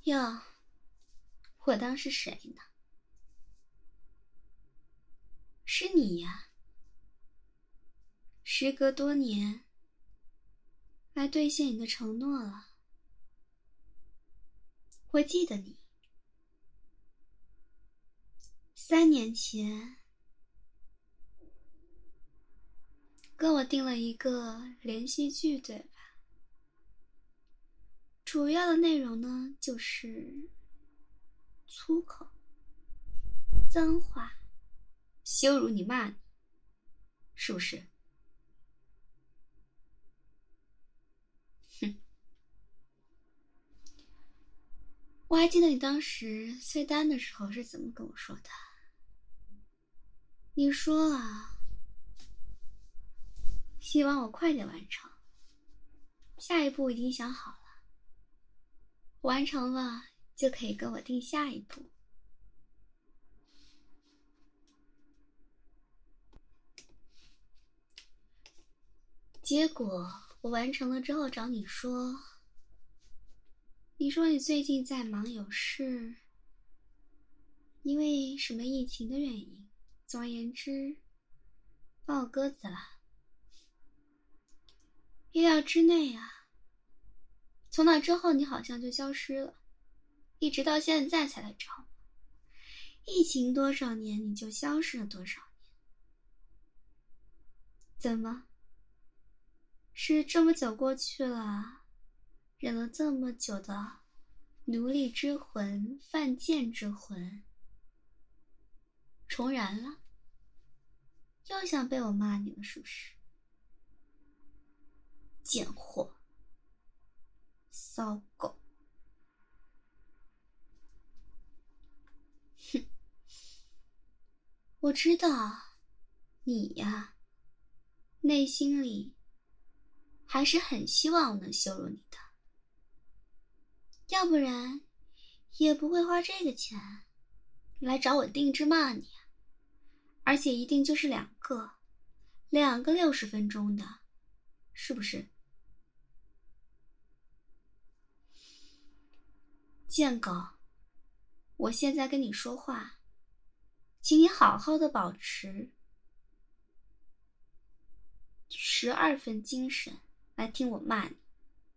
哟，我当是谁呢？是你呀，时隔多年，来兑现你的承诺了。我记得你，3年前跟我定了一个连续剧，对吧？主要的内容呢，就是粗口、脏话、羞辱你、骂你，是不是？哼，我还记得你当时催单的时候是怎么跟我说的。你说啊，希望我快点完成，下一步已经想好了，完成了就可以跟我定下一步。结果我完成了之后找你说，你说你最近在忙有事，因为什么疫情的原因，总而言之放我鸽子了。意料之内啊，从那之后你好像就消失了，一直到现在才来找我。疫情多少年你就消失了多少年？怎么？是这么久过去了，忍了这么久的奴隶之魂、犯贱之魂重燃了？又想被我骂你了是不是？贱货，骚狗。哼，我知道你呀，内心里还是很希望我能羞辱你的，要不然也不会花这个钱来找我定制骂你，而且一定就是2个60分钟的，是不是？贱狗，我现在跟你说话，请你好好的保持12分精神来听我骂你。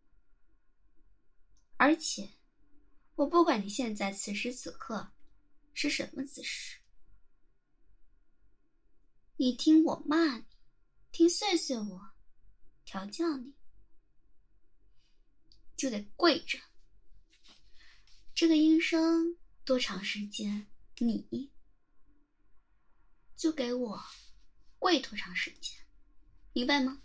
而且我不管你现在此时此刻是什么姿势，你听我骂你，听碎碎我调教你，就得跪着。这个音声多长时间，你就给我跪多长时间，明白吗？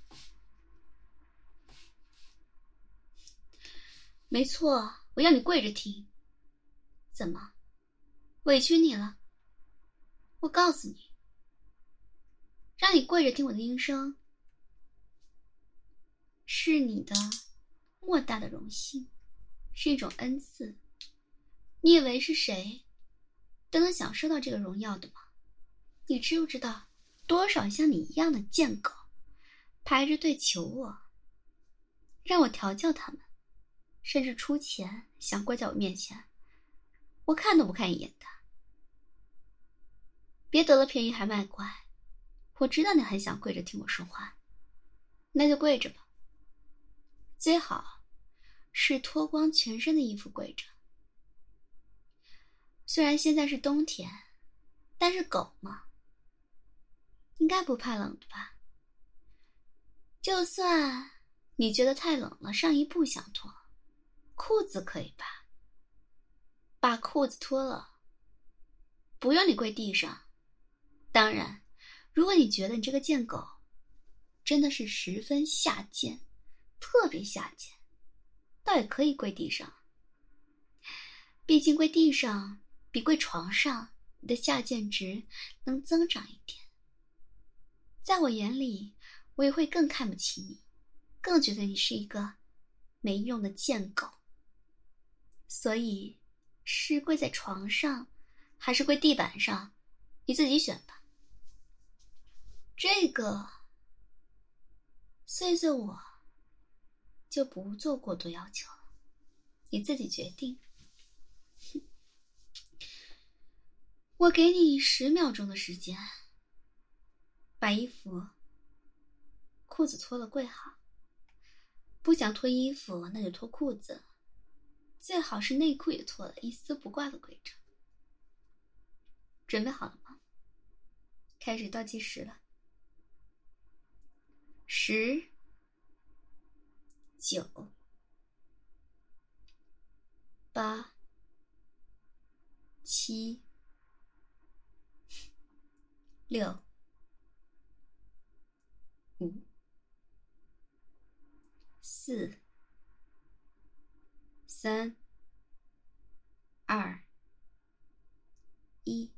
没错，我要你跪着听。怎么，委屈你了？我告诉你，让你跪着听我的音声，是你的莫大的荣幸，是一种恩赐。你以为是谁都能享受到这个荣耀的吗？你知不知道多少像你一样的贱狗排着队求我，让我调教他们，甚至出钱想跪在我面前，我看都不看一眼的。别得了便宜还卖乖，我知道你很想跪着听我说话，那就跪着吧，最好是脱光全身的衣服跪着。虽然现在是冬天，但是狗嘛，应该不怕冷的吧？就算你觉得太冷了，上衣不想脱，裤子可以吧？把裤子脱了，不用你跪地上。当然，如果你觉得你这个贱狗真的是十分下贱，特别下贱，倒也可以跪地上。毕竟跪地上比跪床上你的下贱值能增长一点。在我眼里，我也会更看不起你，更觉得你是一个没用的贱狗。所以是跪在床上还是跪地板上，你自己选吧。这个碎碎我就不做过多要求了，你自己决定。 我给你10秒钟的时间，把衣服、裤子脱了跪好。不想脱衣服，那就脱裤子，最好是内裤也脱了，一丝不挂的跪着。准备好了吗？开始倒计时了。10、9、8、7、6、5、4、3、2、1。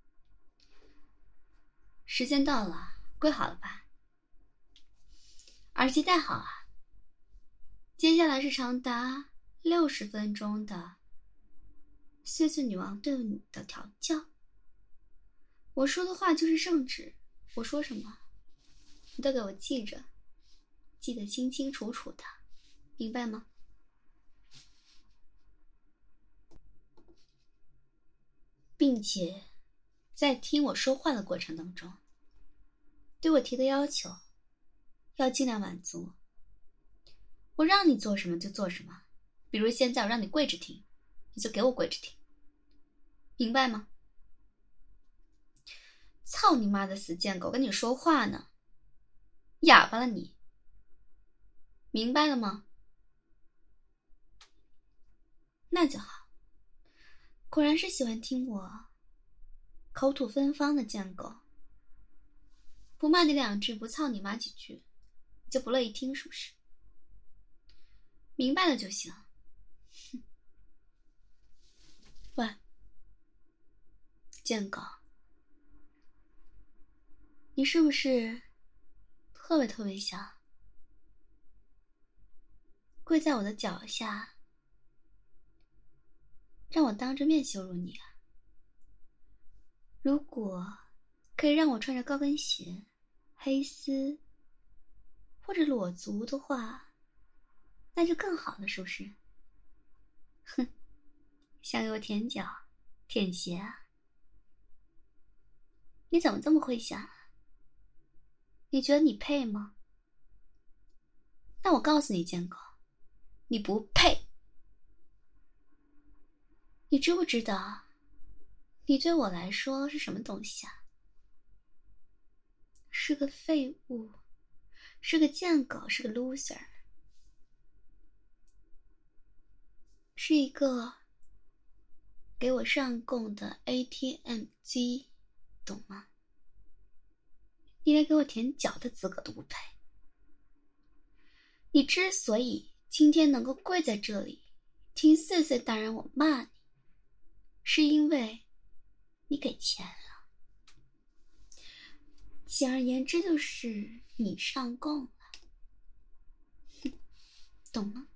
时间到了，跪好了吧？耳机戴好啊。接下来是长达60分钟的碎碎女王对你的调教。我说的话就是圣旨，我说什么，你都给我记着，记得清清楚楚的，明白吗？并且在听我说话的过程当中，对我提的要求要尽量满足。我让你做什么就做什么，比如现在我让你跪着听，你就给我跪着听，明白吗？操你妈的死贱狗，跟你说话呢，哑巴了你，明白了吗？那就好，果然是喜欢听我口吐芬芳的贱狗，不骂你2句，不操你妈几句，你就不乐意听是不是？明白了就行。喂，贱狗，你是不是特别特别想跪在我的脚下，让我当着面羞辱你啊？如果可以让我穿着高跟鞋、黑丝或者裸足的话，那就更好了，是不是？哼，想给我舔脚、舔鞋啊？你怎么这么会想啊？你觉得你配吗？那我告诉你，贱狗，你不配。你知不知道，你对我来说是什么东西啊？是个废物，是个贱狗，是个 loser， 是一个给我上供的 ATM 机，懂吗？你连给我舔脚的资格都不配。你之所以今天能够跪在这里听岁岁大人我骂你，是因为你给钱了。简而言之就是你上供了，懂吗？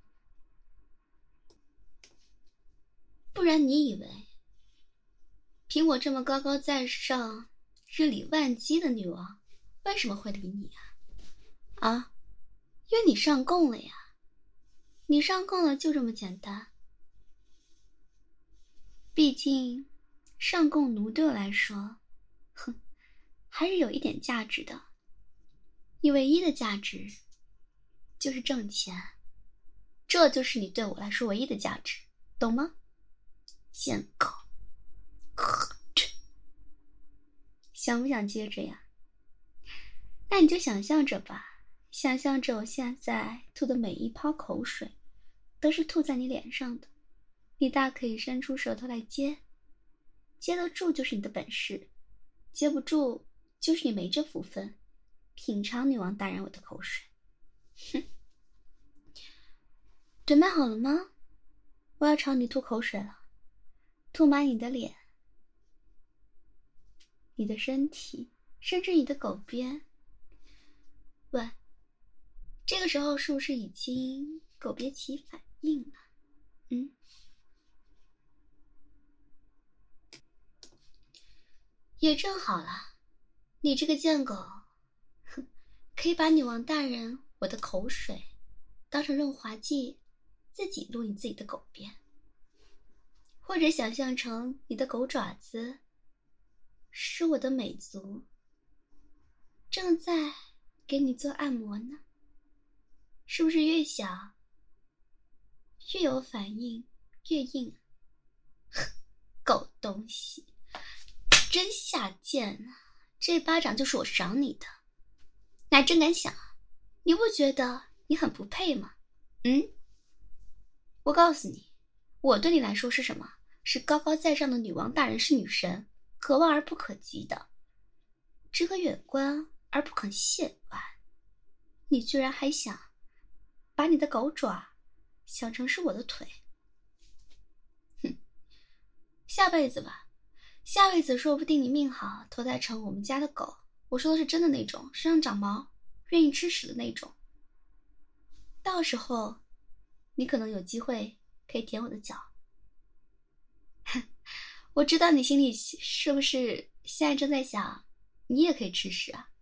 不然你以为凭我这么高高在上、日理万机的女王为什么会理你啊？啊，因为你上供了呀，你上供了就这么简单。毕竟上供奴对我来说，哼，还是有一点价值的。你唯一的价值就是挣钱，这就是你对我来说唯一的价值，懂吗？贱狗，想不想接着呀？那你就想象着吧，想象着我现在吐的每一泡口水都是吐在你脸上的，你大可以伸出手头来接，接得住就是你的本事，接不住就是你没这福分，品尝女王大人我的口水。哼，准备好了吗？我要朝你吐口水了，吐满你的脸、你的身体，甚至你的狗边。喂，这个时候是不是已经狗别起反应了？嗯，也正好了，你这个贱狗，哼，可以把女王大人我的口水当成润滑剂，自己撸你自己的狗边。 或者想象成你的狗爪子是我的美足，正在给你做按摩呢？是不是越想越有反应，越硬？狗东西，真下贱啊！这巴掌就是我赏你的，你还真敢想啊？你不觉得你很不配吗？我告诉你，我对你来说是什么？是高高在上的女王大人，是女神，可望而不可及的，只可远观而不可亵玩。你居然还想把你的狗爪想成是我的腿？哼，下辈子吧，下辈子说不定你命好，投胎成我们家的狗。我说的是真的那种，身上长毛，愿意吃屎的那种。到时候你可能有机会可以舔我的脚。我知道你心里是不是现在正在想，你也可以吃屎啊？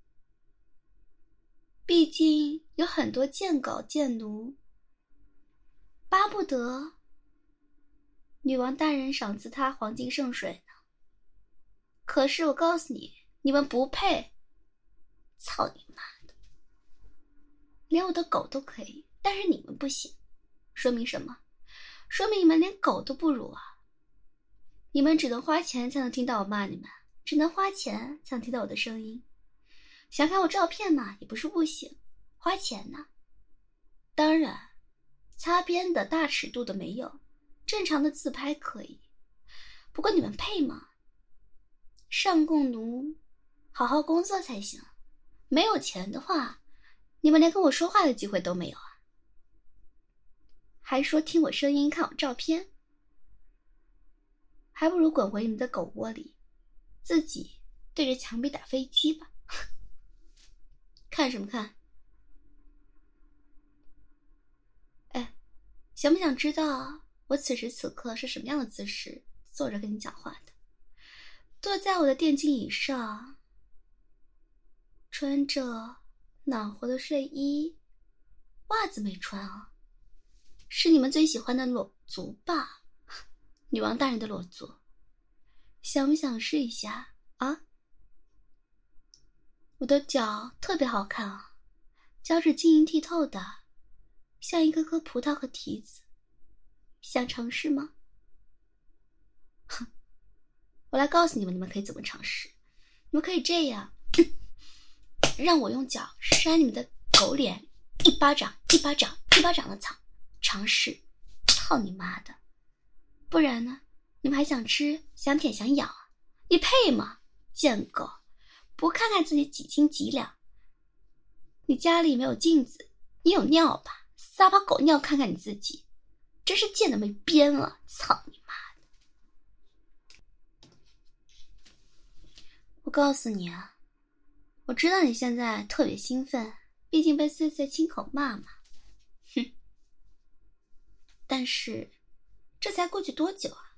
毕竟有很多贱狗贱奴巴不得女王大人赏赐他黄金圣水呢。可是我告诉你，你们不配。操你妈的！连我的狗都可以，但是你们不行。说明什么？说明你们连狗都不如啊！你们只能花钱才能听到我骂你们，只能花钱才能听到我的声音。想看我照片嘛，也不是不行，花钱呢。当然，擦边的大尺度的没有，正常的自拍可以。不过你们配吗？上供奴，好好工作才行。没有钱的话，你们连跟我说话的机会都没有啊！还说听我声音，看我照片，还不如滚回你们的狗窝里，自己对着墙壁打飞机吧。看什么看？哎，想不想知道我此时此刻是什么样的姿势坐着跟你讲话的？坐在我的电竞椅上，穿着暖和的睡衣，袜子没穿啊，是你们最喜欢的裸足吧？女王大人的裸足，想不想试一下啊？我的脚特别好看啊，脚趾晶莹剔透的，像一颗颗葡萄和提子，想尝试吗？哼，我来告诉你们，你们可以怎么尝试。你们可以这样，让我用脚扇你们的狗脸，一巴掌一巴掌一巴掌的尝试。操你妈的！不然呢？你们还想吃想舔想咬啊？你配吗？贱狗，不看看自己几斤几两？你家里没有镜子，你有尿吧？撒把狗尿看看你自己，真是贱的没边了！操你妈的！我告诉你啊，我知道你现在特别兴奋，毕竟被碎碎亲口骂嘛。哼！但是这才过去多久啊？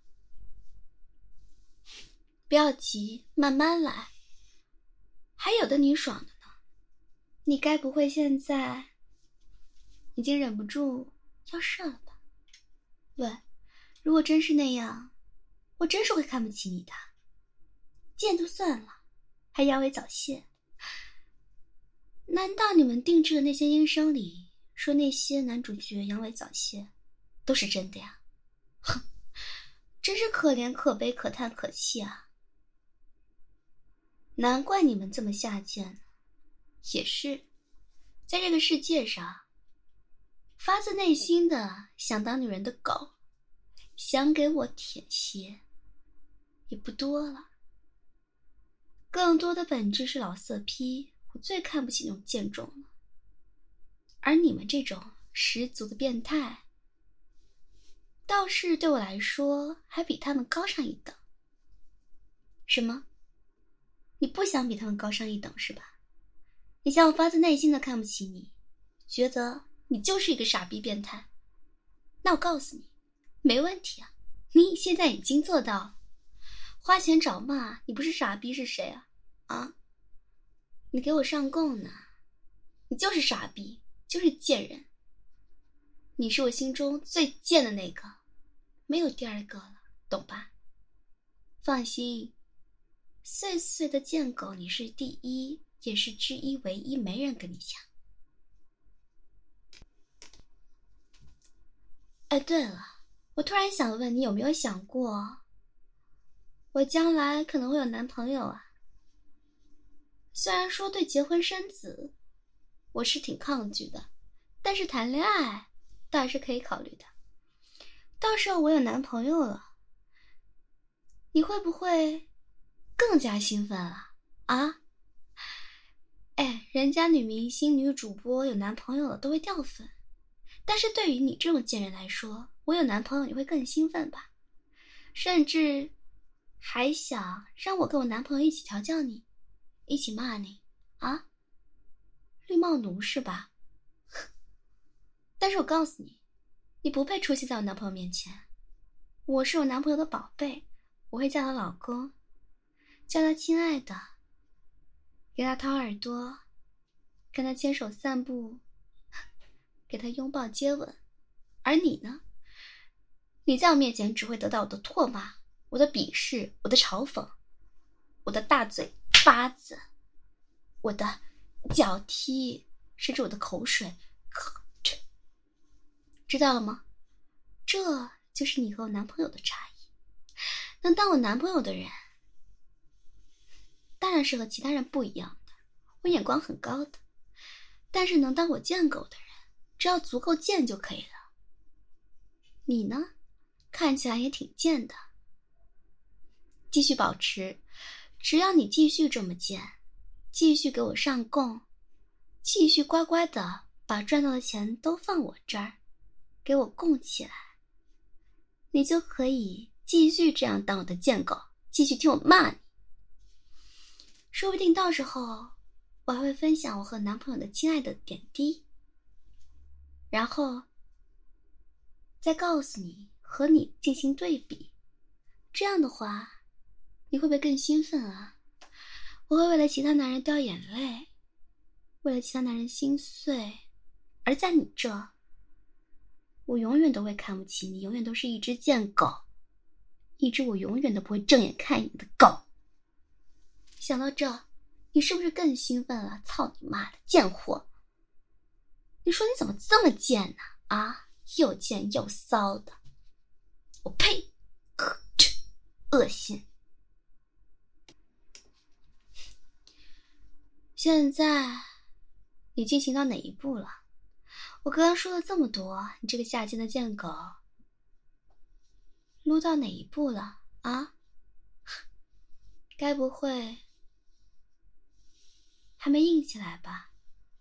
不要急，慢慢来，还有的你爽的呢。你该不会现在已经忍不住要射了吧？喂，如果真是那样，我真是会看不起你的。贱就算了，还阳痿早泄。难道你们定制的那些音声里说那些男主角阳痿早泄都是真的呀？哼，真是可怜可悲可叹可气啊！难怪你们这么下贱。也是，在这个世界上，发自内心的想当女人的狗，想给我舔鞋也不多了。更多的本质是老色批，我最看不起那种贱种了。而你们这种十足的变态，倒是对我来说还比他们高上一等。什么？你不想比他们高上一等是吧？你想我发自内心的看不起你，觉得你就是一个傻逼变态。那我告诉你，没问题啊，你现在已经做到了。花钱找骂，你不是傻逼是谁啊？啊？你给我上供呢？你就是傻逼，就是贱人。你是我心中最贱的那个，没有第二个了。 懂吧？放心，岁岁的贱狗你是第一，也是之一唯一，没人跟你抢。哎，对了，我突然想问你，有没有想过，我将来可能会有男朋友啊？虽然说对结婚生子，我是挺抗拒的，但是谈恋爱倒还是可以考虑的。到时候我有男朋友了，你会不会更加兴奋了啊？哎，人家女明星、女主播有男朋友了都会掉粉，但是对于你这种贱人来说，我有男朋友你会更兴奋吧？甚至还想让我跟我男朋友一起调教你，一起骂你啊？绿帽奴是吧？但是我告诉你，你不配出现在我男朋友面前。我是我男朋友的宝贝，我会叫他老公，叫他亲爱的，给他掏耳朵，跟他牵手散步，给他拥抱接吻。而你呢？你在我面前只会得到我的唾骂，我的鄙视，我的嘲讽，我的大嘴巴子，我的脚踢，甚至我的口水。知道了吗？这就是你和我男朋友的差异。能当我男朋友的人，当然是和其他人不一样的，我眼光很高的。但是能当我贱狗的人，只要足够贱就可以了。你呢，看起来也挺贱的。继续保持，只要你继续这么贱，继续给我上供，继续乖乖的把赚到的钱都放我这儿，给我供起来，你就可以继续这样当我的贱狗，继续听我骂你。说不定到时候我还会分享我和男朋友的亲爱的点滴，然后再告诉你，和你进行对比。这样的话，你会不会更兴奋啊？我会为了其他男人掉眼泪，为了其他男人心碎，而在你这，我永远都会看不起你，永远都是一只贱狗，一只我永远都不会正眼看你的狗。想到这，你是不是更兴奋了？操你妈的贱货！你说你怎么这么贱呢？啊，又贱又骚的，我呸！恶心！现在你进行到哪一步了？我刚刚说了这么多，你这个下贱的贱狗，撸到哪一步了啊？该不会还没硬起来吧？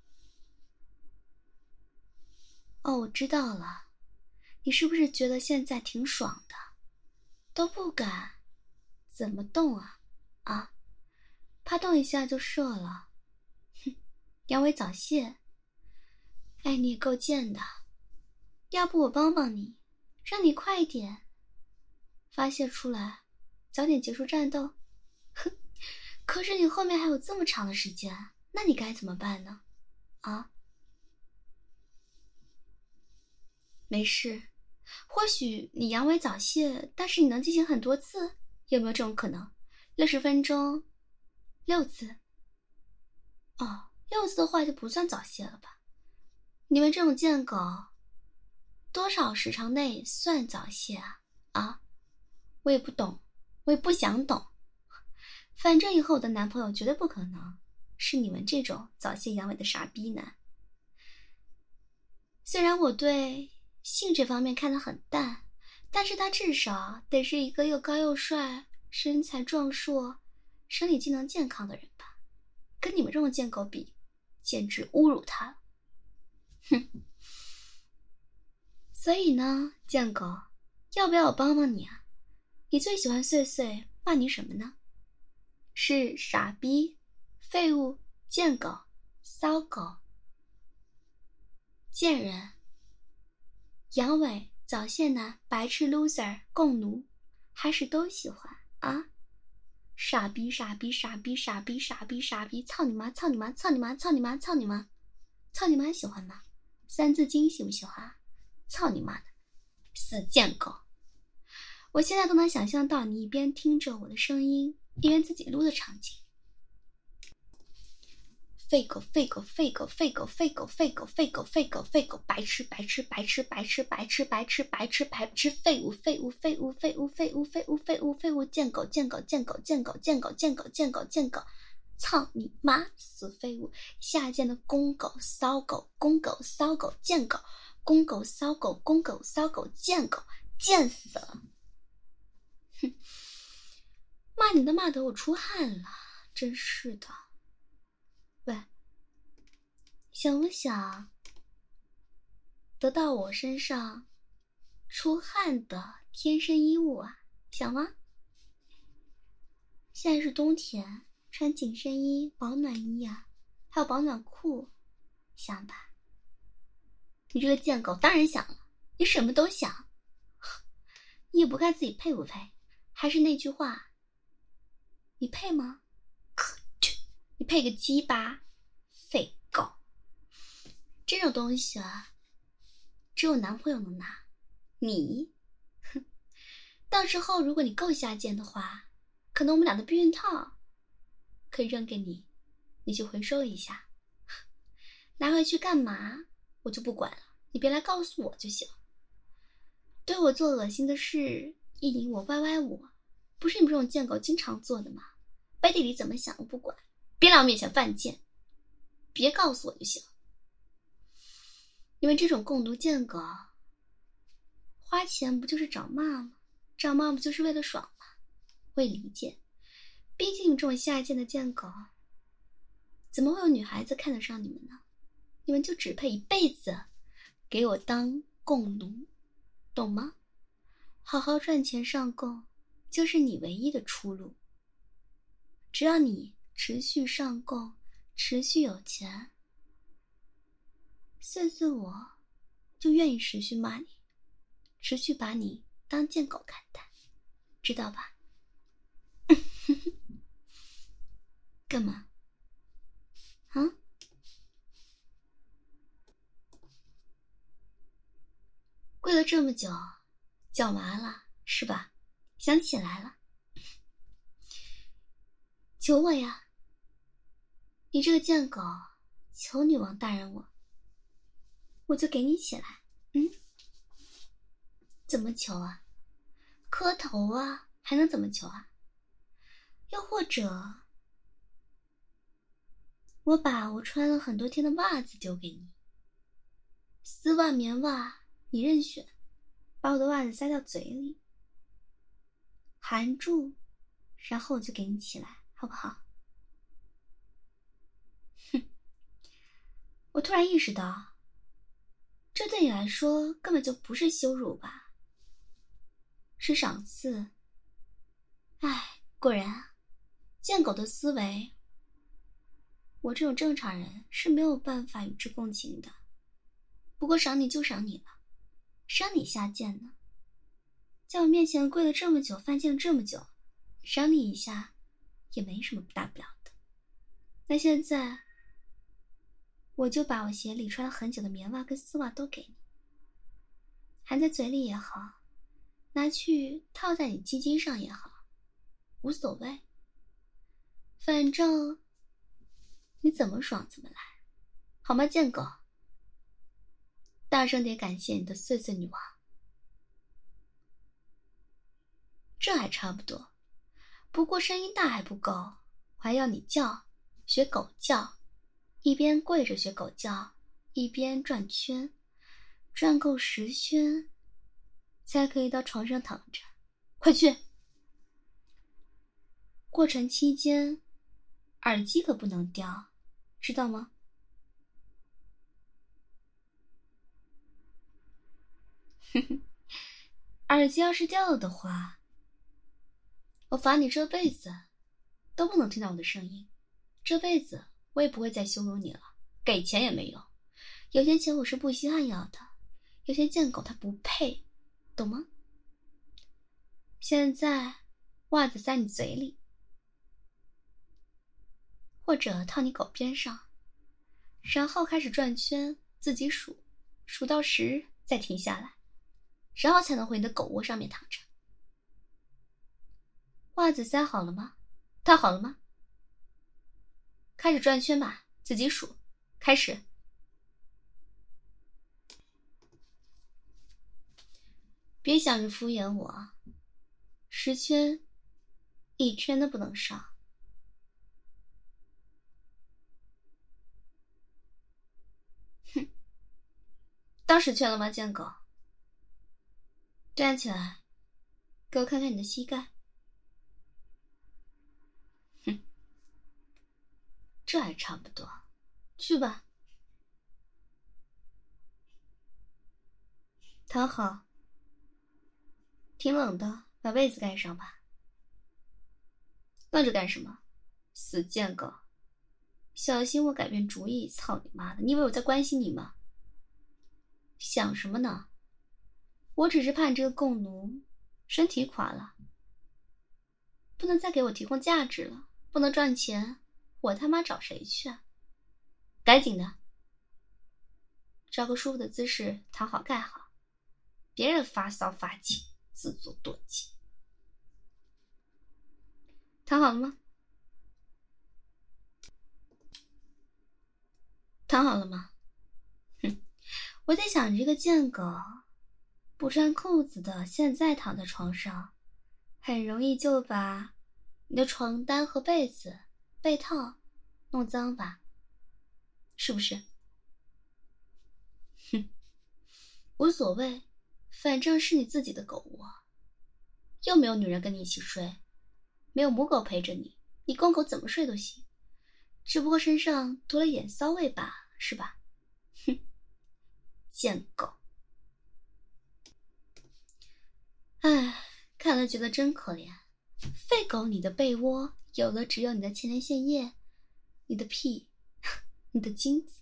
哦，我知道了，你是不是觉得现在挺爽的，都不敢怎么动啊？啊，怕动一下就射了，哼，阳痿早泄。哎，你也够贱的，要不我帮帮你，让你快一点发泄出来，早点结束战斗。哼，可是你后面还有这么长的时间，那你该怎么办呢？啊？没事，或许你阳痿早泄，但是你能进行很多次，有没有这种可能？60分钟6次？哦，6次的话就不算早泄了吧？你们这种贱狗，多少时长内算早泄啊？啊？我也不懂，我也不想懂。反正以后我的男朋友绝对不可能是你们这种早泄阳痿的傻逼男。虽然我对性这方面看得很淡，但是他至少得是一个又高又帅、身材壮硕、生理机能健康的人吧？跟你们这种贱狗比，简直侮辱他了。哼！所以呢，贱狗，要不要我帮帮你啊？你最喜欢碎碎骂你什么呢？是傻逼、废物、贱狗、骚狗、贱人、阳痿、早泄男、白痴 loser、共奴，还是都喜欢啊？傻逼傻逼傻逼傻逼傻逼傻逼，操你妈操你妈操你妈操你妈操你妈操你妈，喜欢吗？三字经喜不喜欢？操你妈的死贱狗！ 我现在都能想象到你一边听着我的声音，一边自己撸的场景。废狗废狗废狗废狗废狗废狗废狗废狗废狗，白痴白痴白痴白痴白痴白痴白痴白痴，废物废物废物废物废物废物废物废物，贱狗贱狗贱狗贱狗贱狗贱狗贱狗贱狗，操你妈死废物！下贱的公狗骚狗公狗骚狗贱狗公狗骚狗公狗骚狗贱狗，贱死了！哼，骂你都骂得我出汗了，真是的。喂，想不想得到我身上出汗的贴身衣物啊？想吗？现在是冬天，穿紧身衣、保暖衣啊，还有保暖裤，想吧？你这个贱狗当然想了，你什么都想，你也不看自己配不配。还是那句话，你配吗？你配个鸡巴，废狗！这种东西啊，只有男朋友能拿。你，哼，到时候如果你够下贱的话，可能我们俩的避孕套可以扔给你，你去回收一下，拿回去干嘛我就不管了，你别来告诉我就行。对我做恶心的事，意淫我歪歪我，不是你们这种贱狗经常做的吗？背地里怎么想我不管，别来我面前犯贱，别告诉我就行。你们这种共毒贱狗，花钱不就是找骂吗？找骂不就是为了爽吗？我也理解，毕竟你们这种下贱的贱狗，怎么会有女孩子看得上你们呢？你们就只配一辈子给我当共奴，懂吗？好好赚钱上供，就是你唯一的出路。只要你持续上供，持续有钱，碎碎我就愿意持续骂你，持续把你当贱狗看待，知道吧？干嘛？啊？跪了这么久，脚麻了是吧？想起来了，求我呀！你这个贱狗，求女王大人我就给你起来。怎么求啊？磕头啊？还能怎么求啊？又或者我把我穿了很多天的袜子丢给你，丝袜棉袜你任选，把我的袜子塞到嘴里含住，然后我就给你起来，好不好？哼，我突然意识到，这对你来说根本就不是羞辱吧，是赏赐。唉，果然啊，贱狗的思维，我这种正常人是没有办法与之共情的。不过赏你就赏你了，赏你下贱呢，在我面前跪了这么久，犯贱了这么久，赏你一下也没什么大不了的。那现在我就把我鞋里穿了很久的棉袜跟丝袜都给你，含在嘴里也好，拿去套在你鸡鸡上也好，无所谓，反正你怎么爽怎么来，好吗，贱狗？大声点感谢你的碎碎女王。这还差不多，不过声音大还不够，我还要你叫，学狗叫，一边跪着学狗叫，一边转圈，转够10圈才可以到床上躺着，快去！过程期间耳机可不能掉，知道吗？耳机要是掉了的话，我罚你这辈子都不能听到我的声音，这辈子我也不会再羞辱你了，给钱也没用，有些钱我是不稀罕要的，有些贱狗它不配，懂吗？现在袜子塞你嘴里，或者套你狗边上，然后开始转圈，自己数，数到10再停下来，然后才能回你的狗窝上面躺着。 袜子塞好了吗？套好了吗？开始转圈吧，自己数。开始。别想着敷衍我，10圈，1圈都不能少。哼，到10圈了吗，贱狗？站起来，给我看看你的膝盖。哼，这还差不多，去吧。躺好，挺冷的，把被子盖上吧。愣着干什么？死贱狗！小心我改变主意！操你妈的！你以为我在关心你吗？想什么呢？我只是怕你这个共奴身体垮了，不能再给我提供价值了，不能赚钱，我他妈找谁去啊？赶紧的，找个舒服的姿势躺好盖好，别人发骚发情，自作多情。躺好了吗？躺好了吗？哼，我在想你这个贱狗，不穿裤子的现在躺在床上，很容易就把你的床单和被子、被套弄脏吧？是不是？哼，无所谓，反正是你自己的狗窝，又没有女人跟你一起睡，没有母狗陪着你，你公狗怎么睡都行，只不过身上多了点骚味吧，是吧？哼，贱狗！唉，看了觉得真可怜。废狗，你的被窝有了只有你的前列腺液，你的屁，你的精子，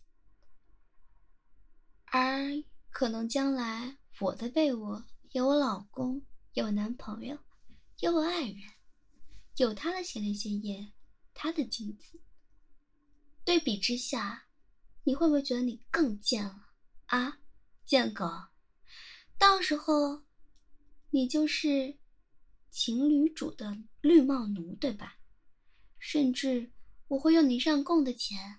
而可能将来我的被窝有我老公，有我男朋友，有我爱人，有他的前列腺液，他的精子。对比之下，你会不会觉得你更贱了啊，贱狗？到时候你就是情侣主的绿帽奴，对吧？甚至我会用你上供的钱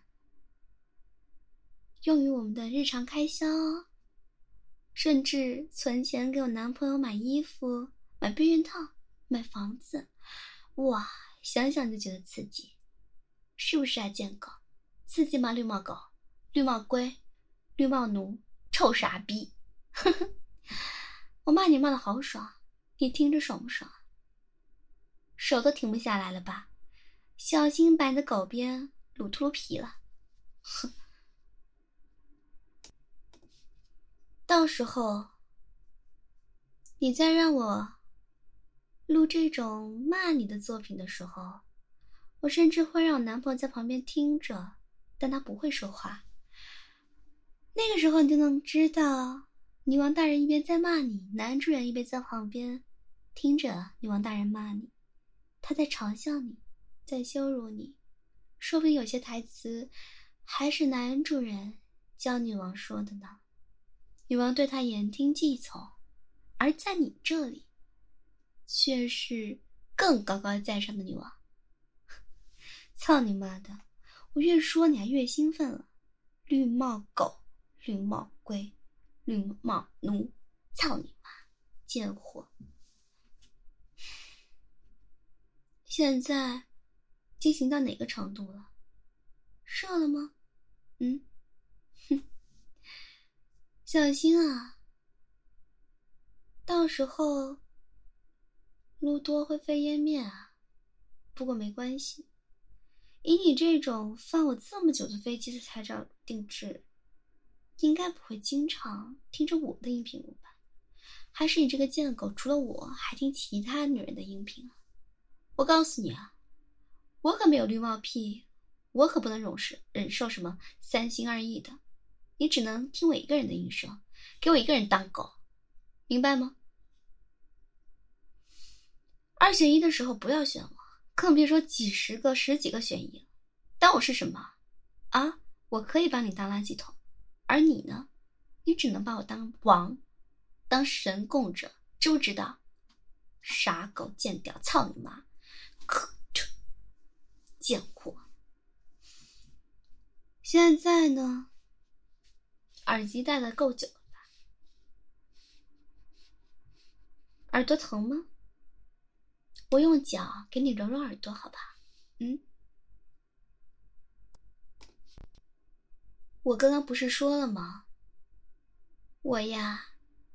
用于我们的日常开销哦，甚至存钱给我男朋友买衣服、买避孕套、买房子。哇，想想就觉得刺激，是不是啊，贱狗？刺激吗，绿帽狗、绿帽龟、绿帽奴、臭傻逼！呵呵，我骂你骂得好爽，你听着爽不爽？手都停不下来了吧？小心把你的狗鞭撸秃噜皮了！哼，到时候你再让我录这种骂你的作品的时候，我甚至会让我男朋友在旁边听着，但他不会说话。那个时候你就能知道，女王大人一边在骂你，男主人一边在旁边听着女王大人骂你，他在嘲笑你，在羞辱你，说不定有些台词还是男主人教女王说的呢。女王对他言听计从，而在你这里却是更高高在上的女王。操你妈的，我越说你还越兴奋了。绿帽狗、绿帽龟、绿帽奴，操你妈，贱货！现在进行到哪个程度了？射了吗？哼，小心啊，到时候路多会飞烟灭啊。不过没关系，以你这种放我这么久的飞机的才找定制，应该不会经常听着我的音频录吧？还是你这个贱狗除了我还听其他女人的音频啊？我告诉你啊，我可没有绿帽癖，我可不能忍受什么3心2意的，你只能听我一个人的音声，给我一个人当狗，明白吗？2选1的时候不要选我，更别说几十个、10几个选1了。当我是什么啊？我可以把你当垃圾桶，而你呢？你只能把我当王，当神供着，知不知道？傻狗贱屌，操你妈！ 贱货！现在呢，耳机戴的够久了吧？耳朵疼吗？我用脚给你揉揉耳朵好不好？我刚刚不是说了吗？我呀，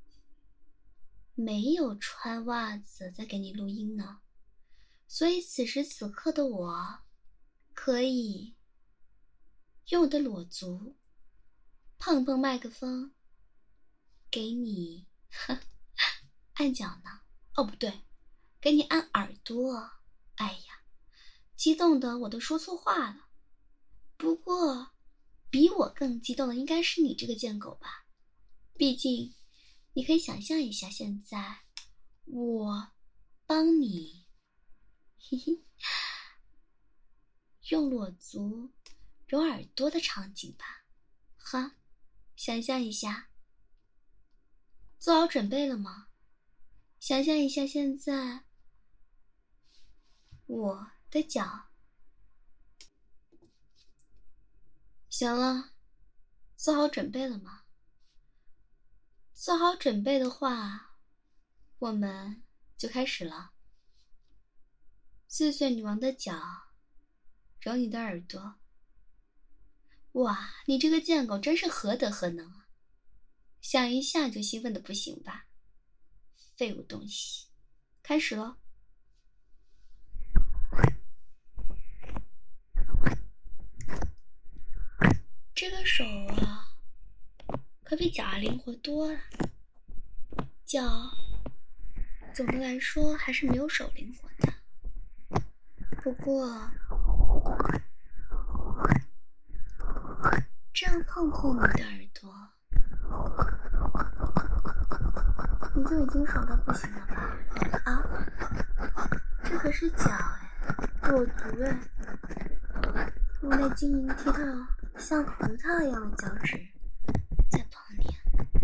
没有穿袜子在给你录音呢，所以此时此刻的我，可以用我的裸足碰碰麦克风，给你按脚呢。哦，不对，给你按耳朵。哎呀，激动的我都说错话了。不过，比我更激动的应该是你这个贱狗吧？毕竟，你可以想象一下，现在我帮你，嘿嘿，用裸足揉耳朵的场景吧。哈，想象一下，做好准备了吗？想象一下，现在我的脚。行了，做好准备了吗？做好准备的话，我们就开始了。碎碎女王的脚，揉你的耳朵。哇，你这个贱狗真是何德何能啊！想一下就兴奋的不行吧？废物东西，开始咯。这个手啊，可比脚灵活多了。脚总的来说还是没有手灵活的。不过这样碰碰你的耳朵，你就已经爽到不行了吧？啊，这可是脚哎，裸足哎，用那晶莹剔透像葡萄一样的脚趾在碰你。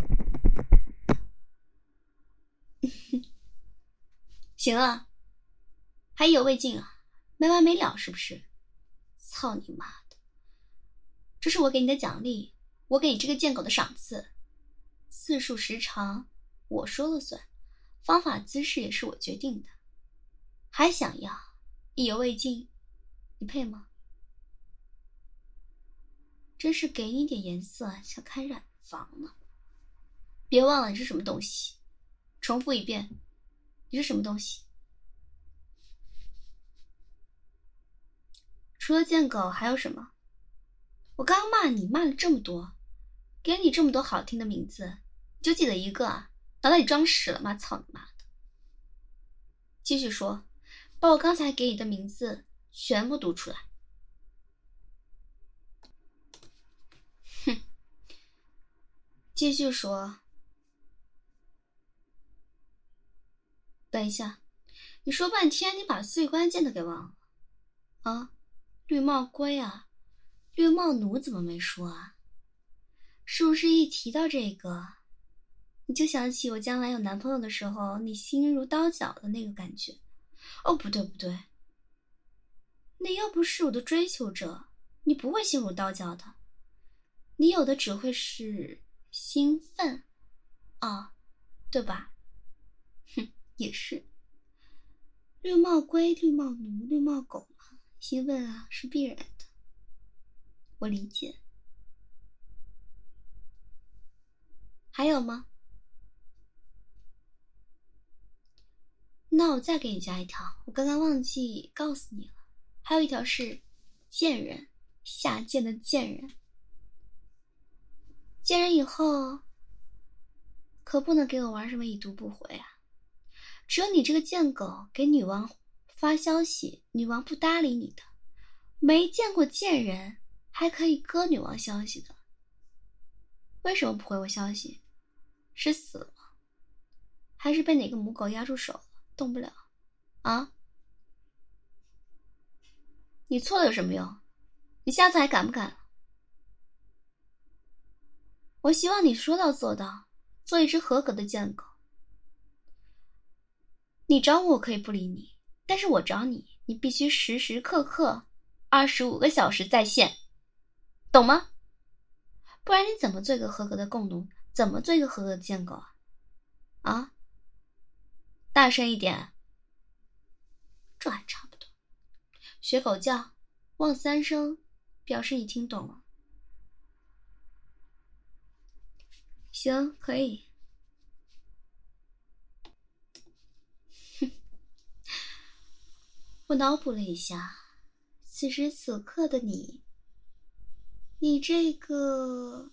行了，还意犹未尽啊？没完没了是不是？操你妈的！这是我给你的奖励，我给你这个贱狗的赏赐。次数时长我说了算，方法姿势也是我决定的。还想要意犹未尽，你配吗？真是给你点颜色像看染房呢。别忘了你是什么东西，重复一遍，你是什么东西？除了贱狗还有什么？我刚刚骂你骂了这么多，给你这么多好听的名字，你就记得一个啊？脑袋里装屎了吗？操你妈的！继续说，把我刚才给你的名字全部读出来。哼，继续说。等一下，你说半天，你把最关键的给忘了啊？绿帽龟啊，绿帽奴怎么没说啊？是不是一提到这个，你就想起我将来有男朋友的时候，你心如刀绞的那个感觉？哦，不对不对，你又不是我的追求者，你不会心如刀绞的，你有的只会是兴奋啊，对吧？哼，也是。绿帽龟、绿帽奴、绿帽狗嘛，兴奋啊是必然的，我理解。还有吗？那我再给你加一条，我刚刚忘记告诉你了，还有一条是贱人，下贱的贱人。贱人以后可不能给我玩什么已读不回啊！只有你这个贱狗给女王发消息，女王不搭理你的，没见过贱人还可以割女王消息的。为什么不回我消息？是死了吗？还是被哪个母狗压住手了，动不了啊？你错了有什么用？你下次还敢不敢？我希望你说到做到，做一只合格的贱狗。你找我可以不理你，但是我找你， 你必须时时刻刻25个小时在线，懂吗？不然你怎么做一个合格的共奴，怎么做一个合格的贱狗啊？啊，大声一点，这还差不多。学狗叫，汪3声，表示你听懂了。行，可以。我脑补了一下，此时此刻的你这个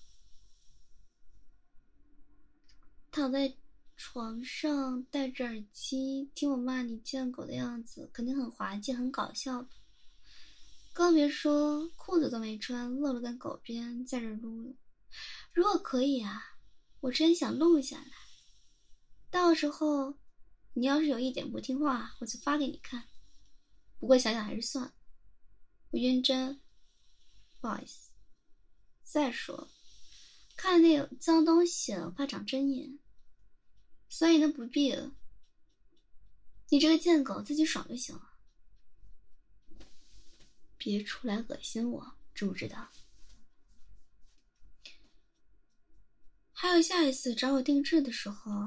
躺在床上戴着耳机听我骂你贱狗的样子，肯定很滑稽很搞笑吧。更别说裤子都没穿，露了根狗边在这撸了。如果可以啊，我真想录下来，到时候你要是有一点不听话，我就发给你看。不过想想还是算了，我晕针，不好意思。再说看那个脏东西我怕长针眼，所以呢不必了。你这个贱狗自己爽就行了，别出来恶心我，知不知道？还有下一次找我定制的时候，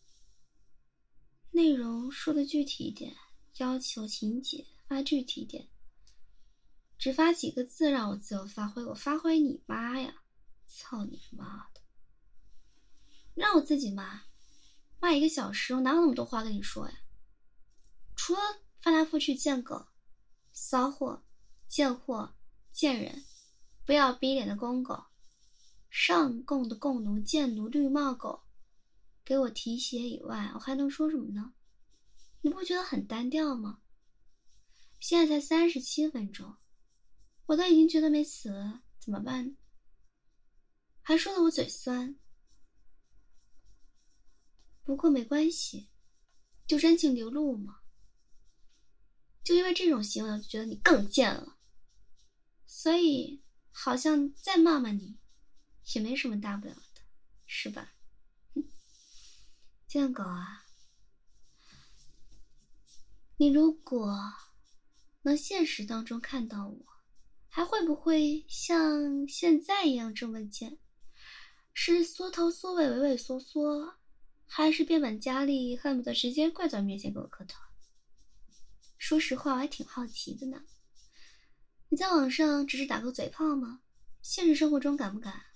内容说的具体一点，要求情节发具体一点，只发几个字让我自由发挥，我发挥你妈呀！操你妈的！让我自己骂1个小时，我哪有那么多话跟你说呀？除了翻来覆去贱狗、骚货、贱货、贱人、不要逼脸的公狗、上供的供奴、贱奴、绿帽狗，给我提鞋以外，我还能说什么呢？你不觉得很单调吗？现在才37分钟，我都已经觉得没词了，怎么办？还说得我嘴酸。不过没关系，就真情流露嘛。就因为这种行为，我就觉得你更贱了，所以好像再骂骂你也没什么大不了的，是吧？贱狗啊，你如果能现实当中看到我，还会不会像现在一样这么贱？是缩头缩尾畏畏缩缩，还是变本加厉，恨不得直接跪在面前给我磕头？说实话，我还挺好奇的呢。你在网上只是打个嘴炮吗？现实生活中敢不敢？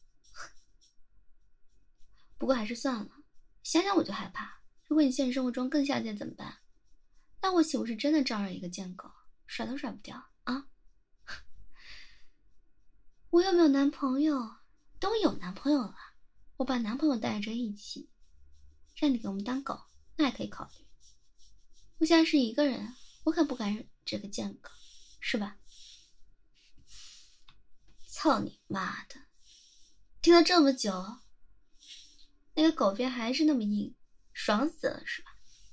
不过还是算了，想想我就害怕。如果你现实生活中更下贱怎么办？那我岂不是真的招惹一个贱狗，甩都甩不掉啊？我有没有男朋友？都有男朋友了，我把男朋友带着一起，让你给我们当狗，那也可以考虑。我现在是一个人，我可不敢惹这个贱狗，是吧？操你妈的！听了这么久，那个狗边还是那么硬，爽死了是吧？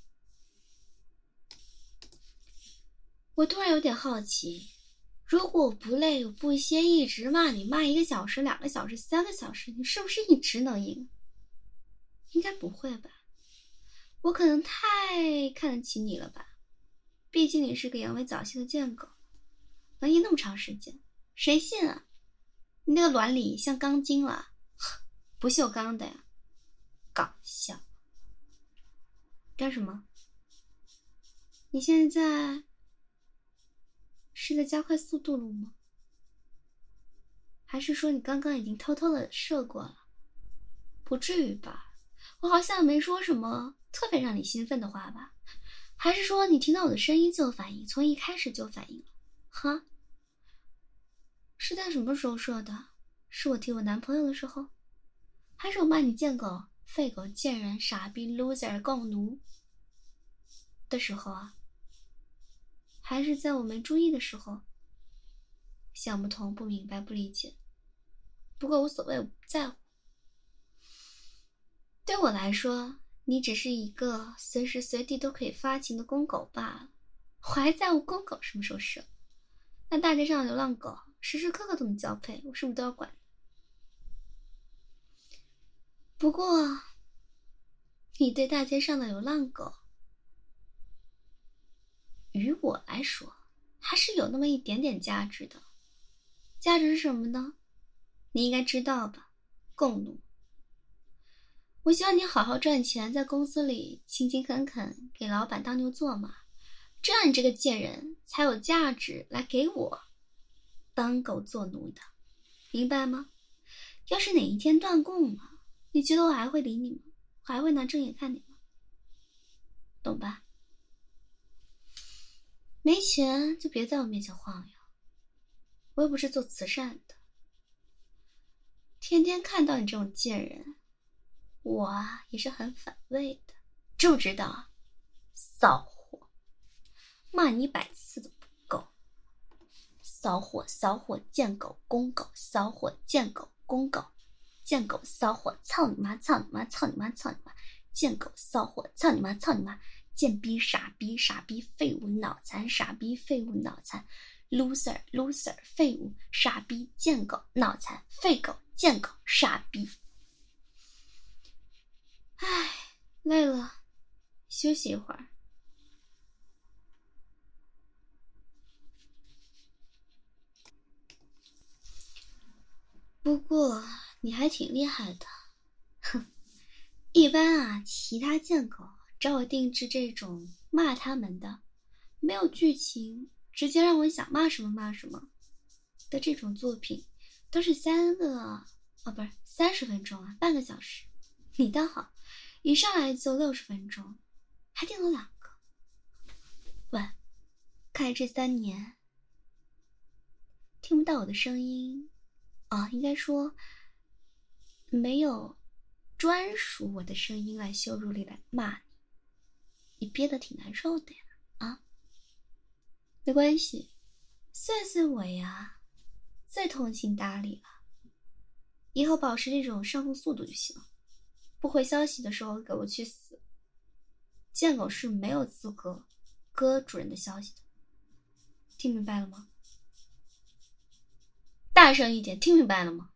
我突然有点好奇，如果我不累我不歇，一直骂你，骂1个小时、2个小时、3个小时，你是不是一直能赢？应该不会吧？我可能太看得起你了吧？毕竟你是个阳痿早泄的贱狗，能赢那么长时间，谁信啊？你那个卵里像钢筋了，不锈钢的呀！搞笑。干什么？你现在是在加快速度录吗？还是说你刚刚已经偷偷的射过了？不至于吧？我好像没说什么特别让你兴奋的话吧？还是说你听到我的声音就有反应，从一开始就反应了？哈？是在什么时候射的？是我提我男朋友的时候？还是我骂你贱狗、废狗、贱人、傻逼、loser、共奴的时候啊？还是在我没注意的时候？想不通，不明白，不理解。不过无所谓，我不在乎。对我来说，你只是一个随时随地都可以发情的公狗罢了。我还在乎公狗什么时候射？那大街上的流浪狗时时刻刻都能交配，我是不是都要管？不过你对大街上的流浪狗于我来说还是有那么一点点价值的。价值是什么呢？你应该知道吧，共怒。我希望你好好赚钱，在公司里勤勤恳恳给老板当牛做马，这样你这个贱人才有价值来给我当狗做奴的，明白吗？要是哪一天断供了，你觉得我还会理你吗？我还会拿正眼看你吗？懂吧？没钱就别在我面前晃悠，我又不是做慈善的。天天看到你这种贱人，我啊也是很反胃的，知不知道啊？骚货，骂你100次都不够。骚货，骚货，贱狗，公狗，骚货，贱狗，公狗，贱狗，骚货，操你妈，操你妈，操你妈，操你妈，贱狗，骚货，操你妈，操你妈，贱逼，傻逼，傻逼，废物，脑残，傻逼，废物，脑残 ，loser， loser， 废物，傻逼，贱狗，脑残，废狗，贱狗，傻逼。唉，累了，休息一会儿。不过你还挺厉害的，哼！一般啊，其他贱狗找我定制这种骂他们的，没有剧情，直接让我想骂什么骂什么的这种作品，都是30分钟啊，半个小时。你倒好，一上来就60分钟，还定了2个。喂，看来这3年听不到我的声音啊，应该说没有专属我的声音来羞辱你，来骂你，你憋得挺难受的呀啊！没关系，碎碎我呀，最通情达理了，以后保持这种上风速度就行了。不回消息的时候给我去死！贱狗是没有资格割主人的消息的，听明白了吗？大声一点，听明白了吗？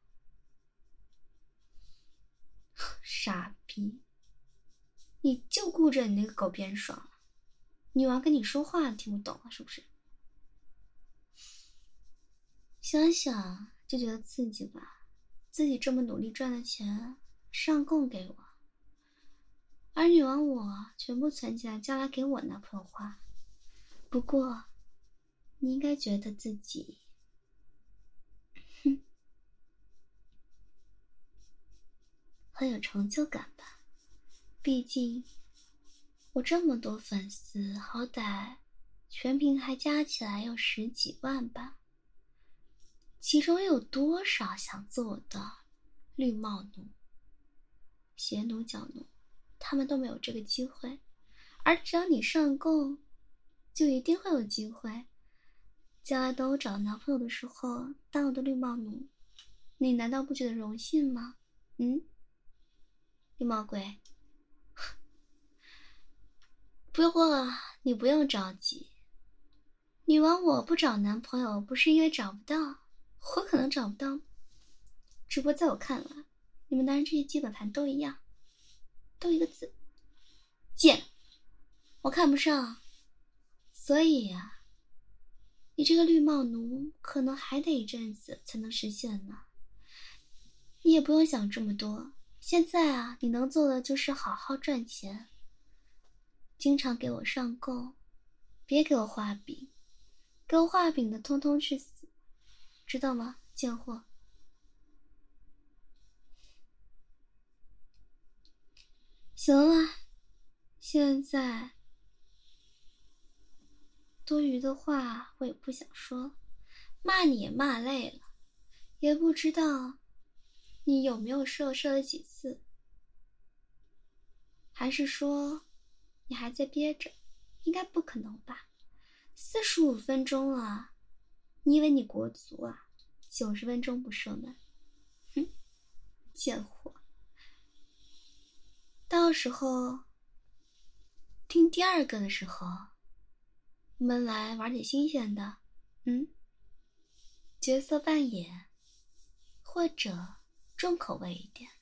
傻逼，你就顾着你那个狗变爽了，女王跟你说话听不懂了是不是？想想就觉得刺激吧，自己这么努力赚的钱上供给我，而女王我全部存起来将来给我男朋友花。不过你应该觉得自己很有成就感吧，毕竟我这么多粉丝，好歹全平台加起来有10几万吧，其中有多少想做我的绿帽奴、鞋奴、脚奴，他们都没有这个机会，而只要你上供，就一定会有机会。将来等我找男朋友的时候，当我的绿帽奴，你难道不觉得荣幸吗？绿帽鬼，不过你不用着急，女王我不找男朋友不是因为找不到，我可能找不到，只不过在我看来，你们男人这些基本盘都一样，都一个字，贱。我看不上，所以啊，你这个绿帽奴可能还得一阵子才能实现呢。你也不用想这么多，现在啊，你能做的就是好好赚钱，经常给我上供，别给我画饼，给我画饼的通通去死，知道吗，贱货？行了，现在多余的话我也不想说，骂你也骂累了，也不知道你有没有射了几次，还是说你还在憋着？应该不可能吧，45分钟了，你以为你国足啊？90分钟不射门，哼，贱货！到时候听第2个的时候，我们来玩点新鲜的，角色扮演，或者重口味一点。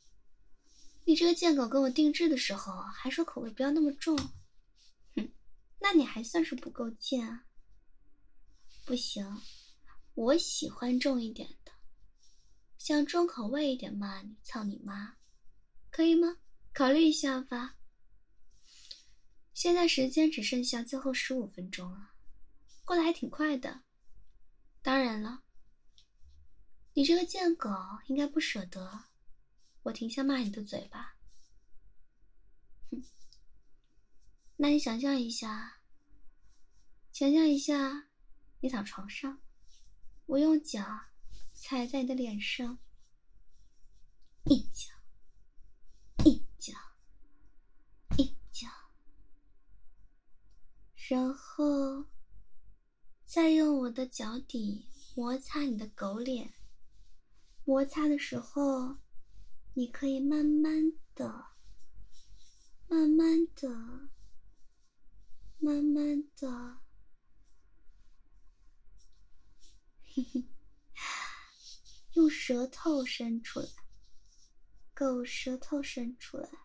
你这个贱狗跟我定制的时候还说口味不要那么重， 那你还算是不够贱啊。不行，我喜欢重一点的，想重口味一点骂你，操你妈，可以吗？考虑一下吧。现在时间只剩下最后15分钟了，过得还挺快的。当然了，你这个贱狗应该不舍得我停下骂你的嘴吧？哼，那你想象一下，你躺床上，我用脚踩在你的脸上，一脚一脚一脚，然后再用我的脚底摩擦你的狗脸。摩擦的时候，你可以慢慢的嘿嘿，用舌头伸出来，狗舌头伸出来。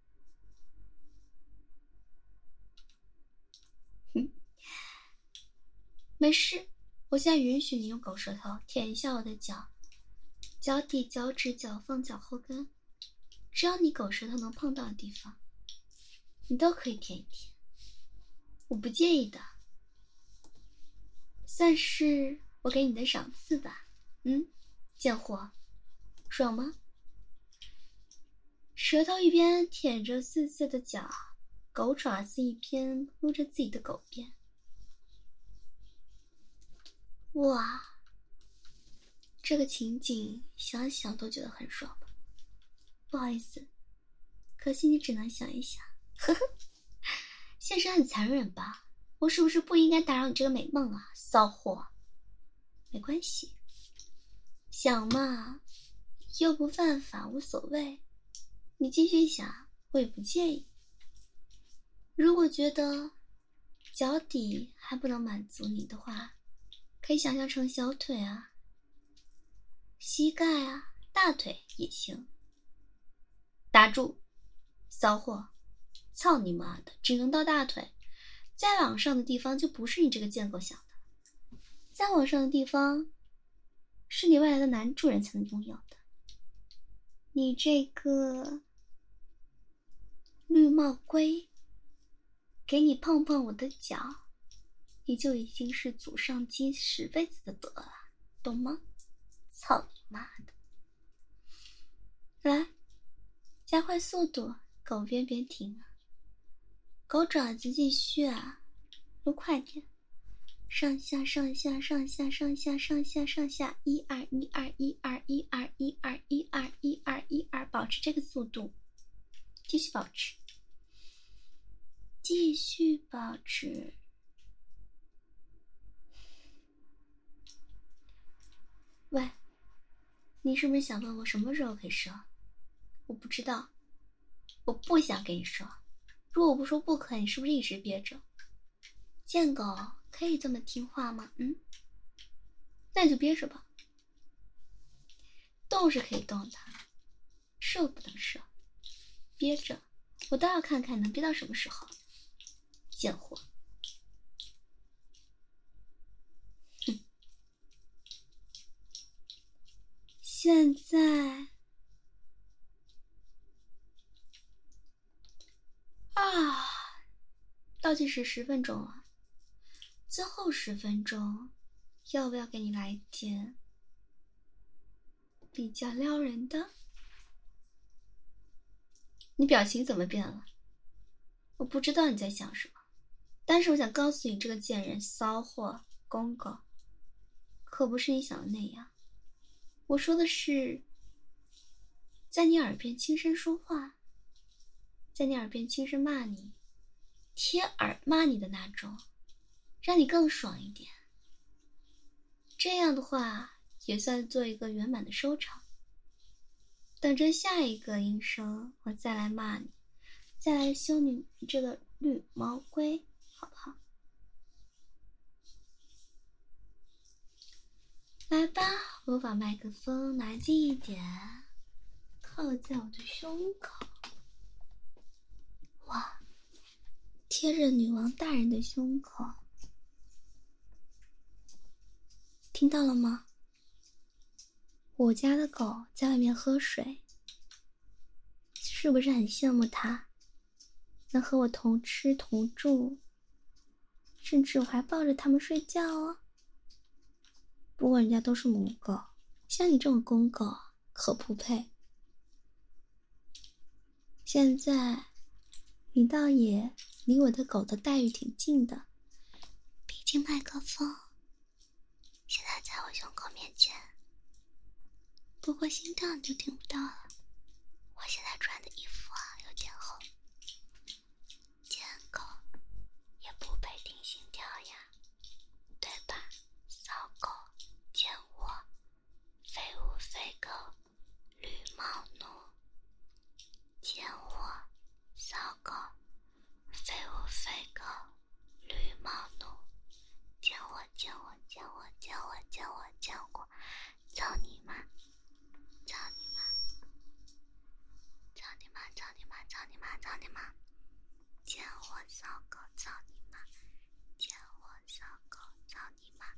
没事，我现在允许你用狗舌头舔一下我的脚，脚底、脚趾、脚缝、脚后跟，只要你狗舌头能碰到的地方，你都可以舔一舔，我不介意的，算是我给你的赏赐吧。贱货，爽吗？舌头一边舔着四四的脚，狗爪子一边撸着自己的狗鞭。哇，这个情景想想都觉得很爽吧？不好意思，可惜你只能想一想。呵呵，现实很残忍吧？我是不是不应该打扰你这个美梦啊，骚货？没关系，想嘛，又不犯法，无所谓。你继续想，我也不介意。如果觉得脚底还不能满足你的话，可以想象成小腿啊、膝盖啊、大腿也行。打住，骚货！操你妈的，只能到大腿，再往上的地方就不是你这个贱狗想的，再往上的地方是你未来的男主人才能拥有的。你这个绿帽龟，给你碰碰我的脚，你就已经是祖上积10辈子的德了，懂吗？操你妈的！来，加快速度，狗边别停啊！狗爪子继续啊，撸快点！上下上下上下上下上下上下，1 2 1 2 1 2 1 2 1 2 1 2 1 2 1 2，保持这个速度，继续保持，继续保持。喂，你是不是想问我什么时候可以射？我不知道，我不想跟你说。如果我不说不可以，你是不是一直憋着？贱狗可以这么听话吗？那你就憋着吧。动是可以动的，射不能射，憋着，我倒要看看能憋到什么时候。贱货！哼！现在倒计时10分钟了，最后10分钟，要不要给你来一点比较撩人的？你表情怎么变了？我不知道你在想什么，但是我想告诉你，这个贱人、骚货、公狗，可不是你想的那样。我说的是，在你耳边轻声说话，在你耳边轻声骂你，贴耳骂你的那种，让你更爽一点。这样的话，也算做一个圆满的收场。等着下一个音声，我再来骂你，再来凶你这个绿毛龟，好不好？来吧，我把麦克风拿近一点，靠在我的胸口。哇， 贴着女王大人的胸口，听到了吗？我家的狗在外面喝水，是不是很羡慕它能和我同吃同住，甚至我还抱着它们睡觉哦。不过人家都是母狗，像你这种公狗可不配。现在你倒也离我的狗的待遇挺近的，毕竟麦克风现在在我胸口面前，不过心跳你就听不到了。我现在穿的衣服啊有点厚，贱狗也不配听心跳呀，对吧？骚狗、贱货、废物废狗、绿毛奴、贱货、骚狗、废物废狗、绿毛奴，见我见我见我见我见我见我，操你妈！操你妈！操你妈！操你妈！操你妈！操你妈！见我骚狗！操你妈！见我骚狗！操你妈！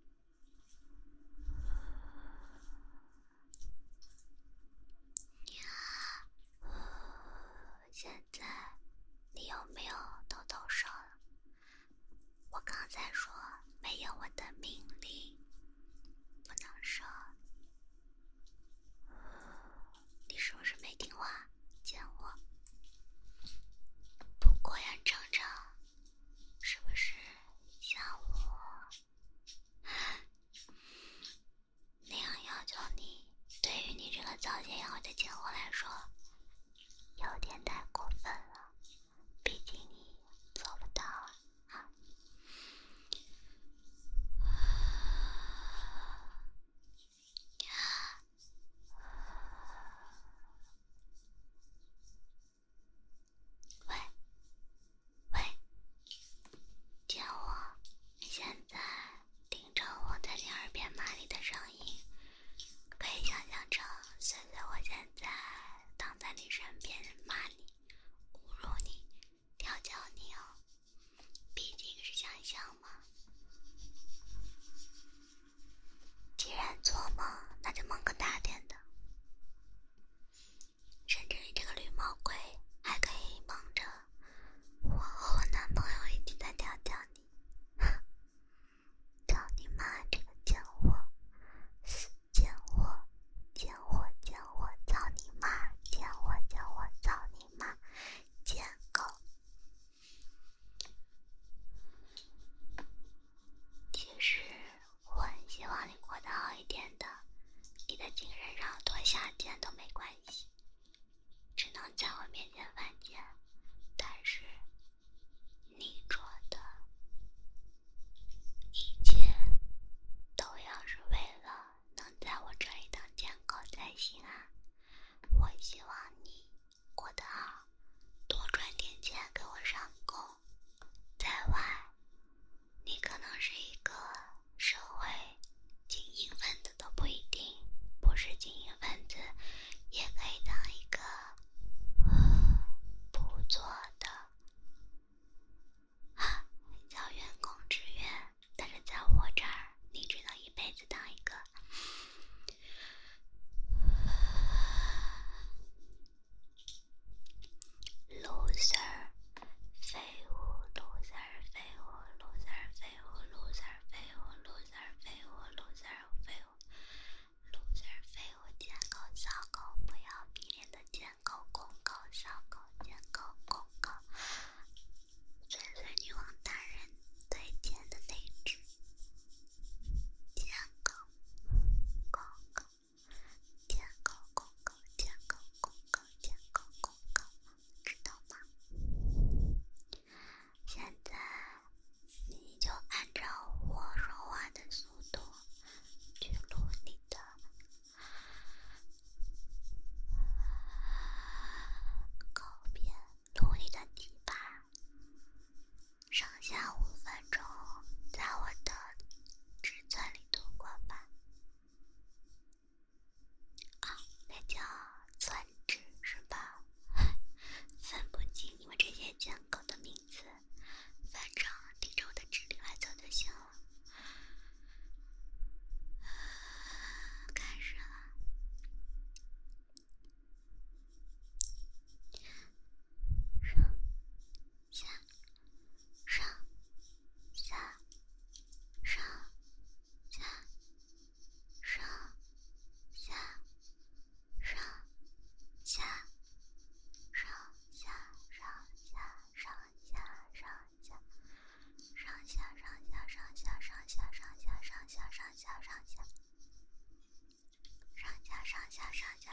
现在你有没有偷偷说了？我刚才说没有我的命令不能说，你是不是没听话？见我不过呀，程程，是不是像我那样要求你？对于你这个早泄养胃的贱货来说，有点太过分了，毕竟你做不到啊。喂喂，见我，你现在听着我在你耳边骂你的声音，可以想象成随随我现在躺在你身边骂你、侮辱你、调教你哦，毕竟是想象嘛。既然做梦，那就梦个大点的，甚至你这个绿毛龟还可以梦着我和我男朋友一起在调教你。操你妈这个贱货，死贱货，贱货贱货，操你妈，贱货贱货，操你妈，贱狗。其实我很希望你过得好一点的，你的精神上多下贱都没关系，只能在我面前犯贱，但是你做的一切都要是为了能在我这里当贱狗才行啊！我希望你过得好，多赚点钱给我上工。在外，你可能是一个社会精英分子都不一定，不是精英分子也可以当一个不错的叫员工职员，但是在我这儿，你只能一辈子当一个loser 废物 loser 废物 loser 废物 loser 废物 loser 废物 loser 废物 loser 废物贱狗骚狗，不要逼脸的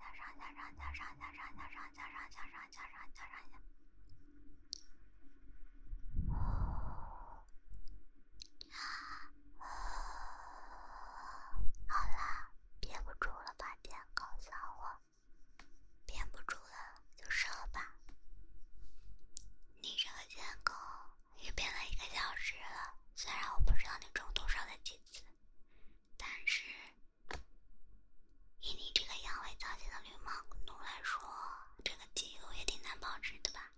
好啦，憋不住了，把电告诉我。憋不住了就射吧。你这个贱狗也憋了1个小时了，虽然我不知道你中途射了几次，但是以你这个阳痿早泄的绿毛奴来说，这个记录也挺难保持的吧。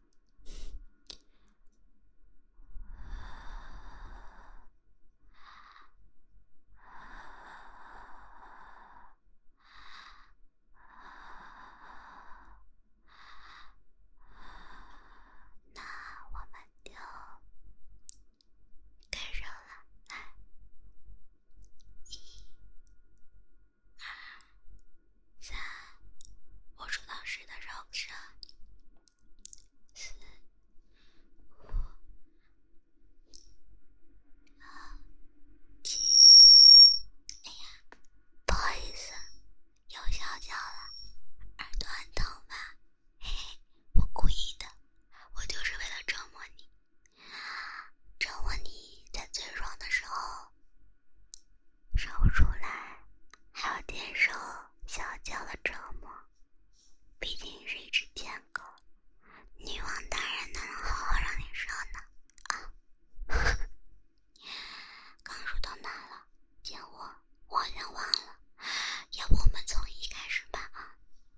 那我们就开始了，来，1、2、3，我数到10的时候射，4、5、6、7。哎呀，不好意思，又小叫了，耳朵很疼吧？嘿嘿，我故意的，我就是为了折磨你，折磨你在最爽的时候说不出来，还要接受小叫的折磨。毕竟是一只贱狗，女王大人哪能好好让你射呢？啊！刚说到哪了？见我好像忘了，要不我们从1开始吧啊！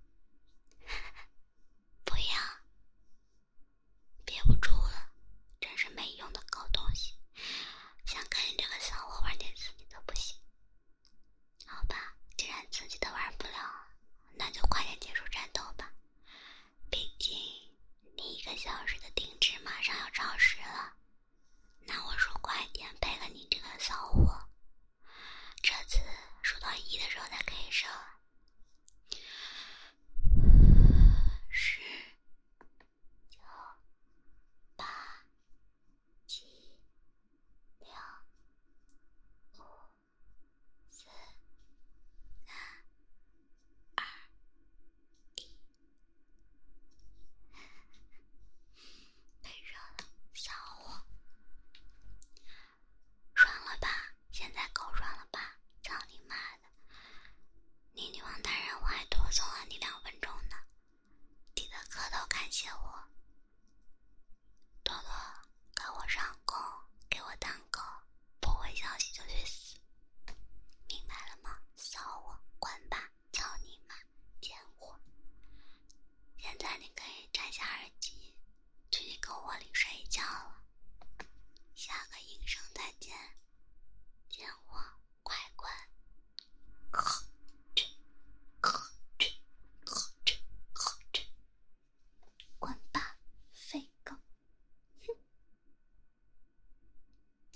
不要，憋不住了，真是没用的狗东西，想看你这个小窝玩点刺激的不行。好吧，既然刺激的玩不了，那就快点结束战斗吧。毕竟你1个小时的定制嘛， 马上要超时了，那我数快点配合你这个骚货，这次数到1的时候才可以射。